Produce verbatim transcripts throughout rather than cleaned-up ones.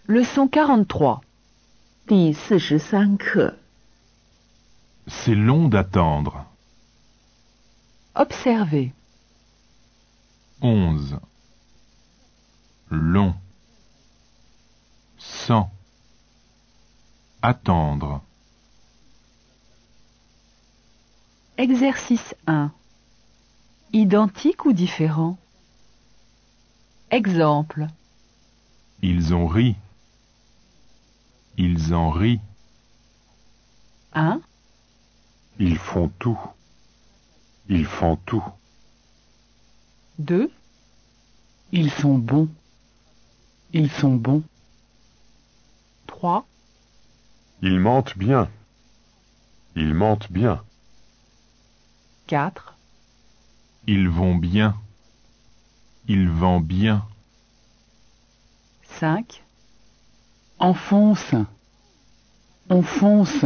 Leçon quarante-trois. 第四十三课。 C'est long d'attendre. Observez. Onze. Long. Cent. Attendre. Exercice un. Identique ou différent? Exemple. Ils ont ri. Ils en rient. un. Ils font tout. Ils font tout. deux. Ils sont bons. Ils sont bons. trois. Ils mentent bien. Ils mentent bien. quatre. Ils vont bien. Ils vont bien. cinq. Enfonce. On fonce.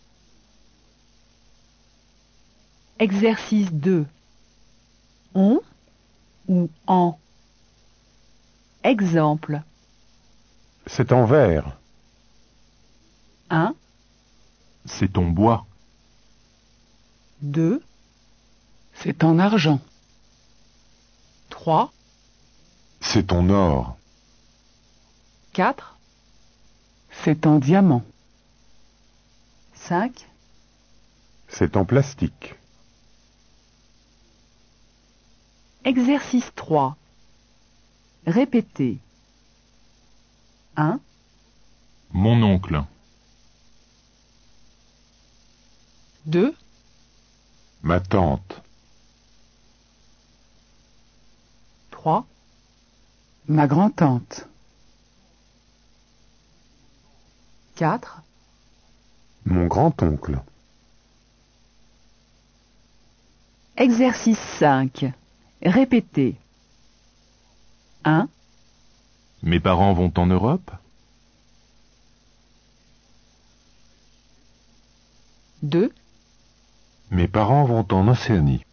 Exercice deux. On ou en? Exemple. C'est en verre. un. C'est en bois. deux. C'est en argent. trois. C'est en or. quatre. C'est en diamant. cinq. C'est en plastique. Exercice trois. Répétez. un. Mon oncle. deux. Ma tante. trois. Ma grand-tante. quatre. Mon grand-oncle. Exercice cinq. Répétez. un. Mes parents vont en Europe? deux. Mes parents vont en Océanie.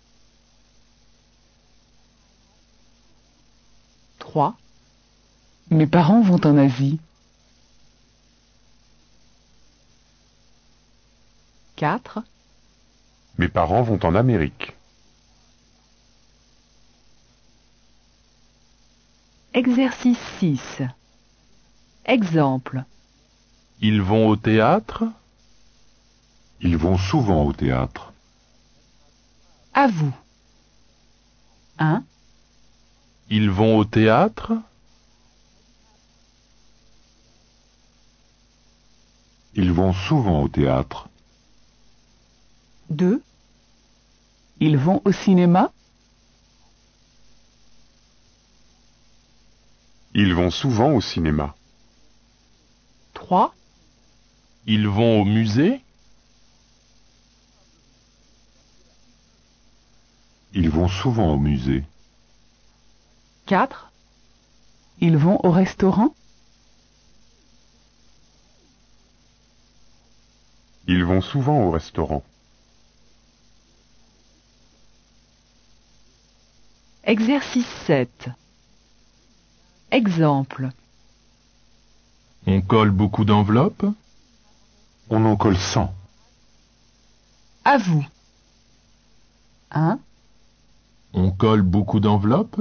trois. Mes parents vont en Asie. quatre. Mes parents vont en Amérique. Exercice six. Exemple. Ils vont au théâtre? Ils vont souvent au théâtre. À vous. un. Ils vont au théâtre? Ils vont souvent au théâtre. deux. Ils vont au cinéma. Ils vont souvent au cinéma. trois. Ils vont au musée? Ils vont souvent au musée. quatre. Ils vont au restaurant. Ils vont souvent au restaurant. Exercice sept. Exemple. On colle beaucoup d'enveloppes? On en colle cent. À vous. un. On colle beaucoup d'enveloppes?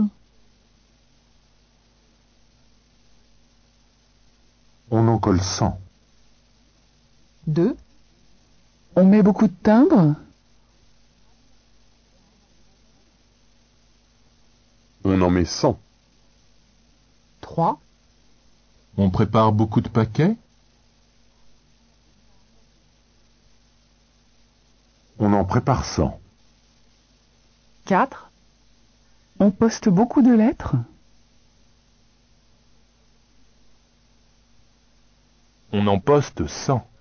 On en colle cent. deux. On met beaucoup de timbres. On en met cent. trois. On prépare beaucoup de paquets? On en prépare cent. quatre. On poste beaucoup de lettres. On en poste cent.